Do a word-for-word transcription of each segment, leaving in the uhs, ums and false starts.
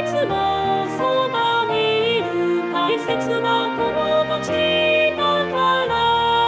つもそばにいる大切な友達だから。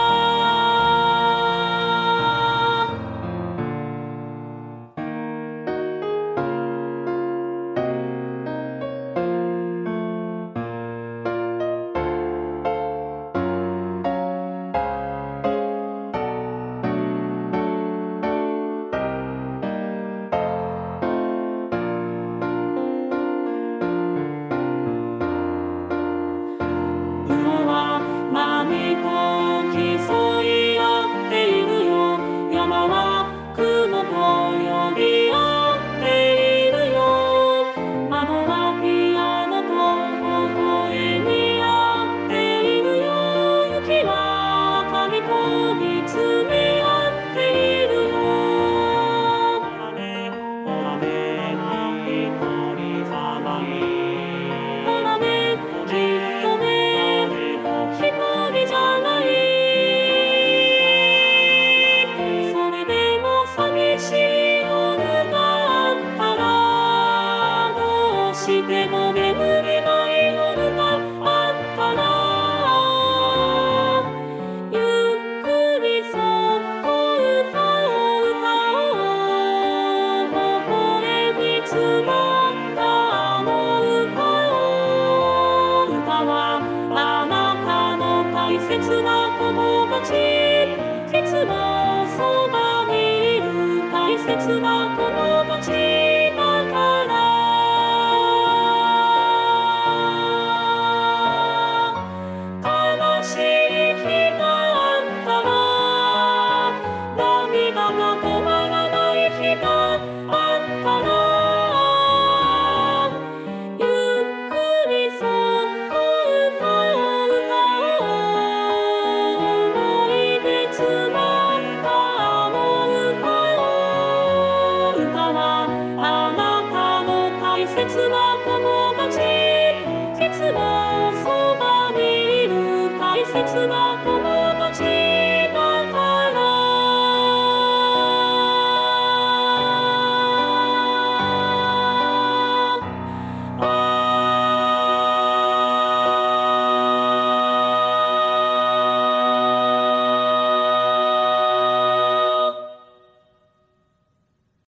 波と競い合っているよ。山は雲と呼び合っているよ。窓はピアノと微笑み合っているよ。雪は明かりと見つめ合っているよ。ほらね、ほらね、一人じゃない。ほらね、きっとね、一人じゃない。それでも寂しい夜があったら、どうしても眠れない夜があったら、ゆっくりそっと歌を歌おう。微笑み積もったあの歌を。歌はあなたの大切な友達。いつもそばにいる大切な友達だから。悲しい日があったら、涙が止まらない日があったら、ゆっくりそっと歌を歌おう。思い出詰まったあの歌を。歌はあなたの大切な友達。いつも